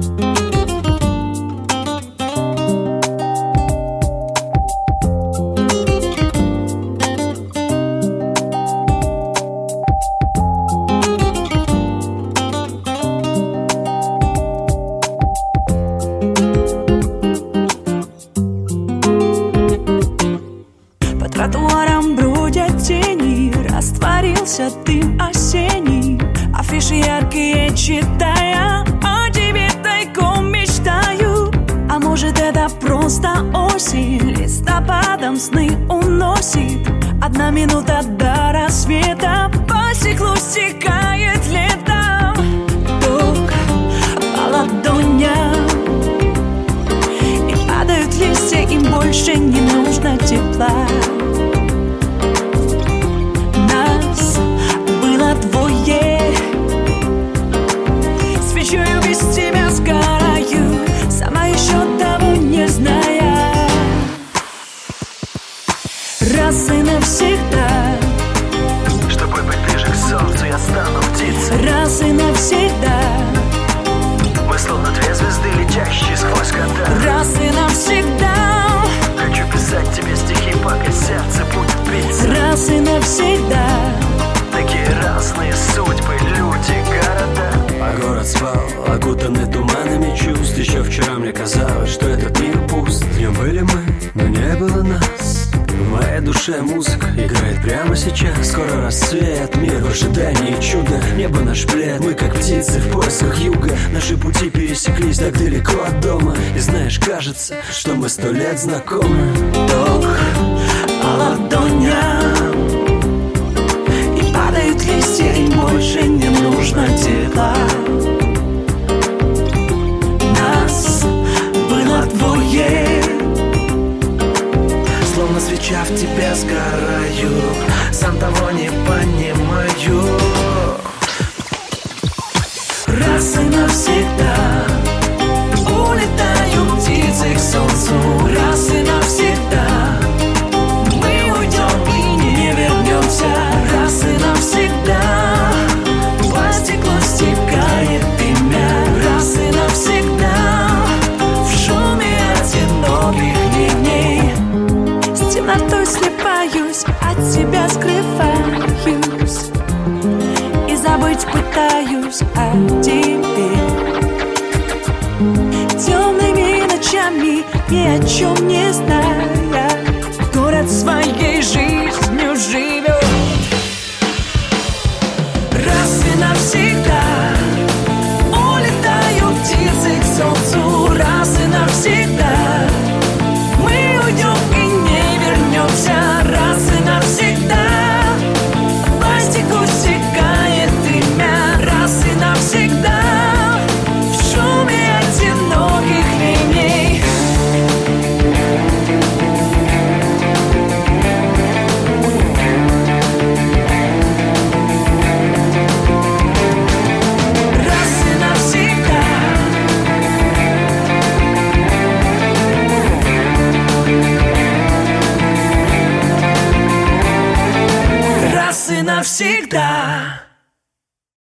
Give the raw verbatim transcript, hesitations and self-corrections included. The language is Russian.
По тротуарам бродят тени, растворился дым осенний. Афиши яркие читая, о тебе тайком мечтаю. А может, это просто осень, листопадом сны уносит. Одна минута до рассвета, по стеклу стекает лето. Ток по ладоням, и падают листья, им больше не нужно тепла. Нас было двое, свечою без тебя сгораю, сама еще того не зная. Раз и навсегда, чтобы быть ближе к солнцу, я стану птицей. раз и навсегда, Мы словно две звезды, летящие сквозь года. раз и навсегда, Хочу писать тебе стихи, пока сердце будет биться. раз и навсегда. Такие разные судьбы, люди, города. А город спал, окутанный туманами чувств. Еще вчера мне казалось, что этот мир пуст. Днем были мы, но не было нас. В моей душе музыка играет прямо сейчас. Скоро рассвет, мир в ожидании чуда. Небо наш плед, мы как птицы в поисках юга. Наши пути пересеклись так далеко от дома. И знаешь, кажется, что мы сто лет знакомы. Ток по ладоням, и падают листья, им больше не нужно тепла. Нас было двое, Словно свеча в тебе сгораю, сам того не понимаю. раз и навсегда улетаю птицей к солнцу. Раз и навсегда мы уйдем и не вернемся. Раз и навсегда по стеклу стекает имя. Раз и навсегда в шуме одиноких дней с темнотой слепаюсь, от тебя скрываюсь и забыть пытаюсь о тебе. Темными ночами, ни о чем не зная, город своей жизнью живет. Раз и навсегда улетаю птицей к солнцу. Раз и навсегда мы уйдем и не вернемся. Раз и навсегда по стеклу стекает имя. Раз и навсегда в шуме одиноких линий. Раз и навсегда, раз и навсегда.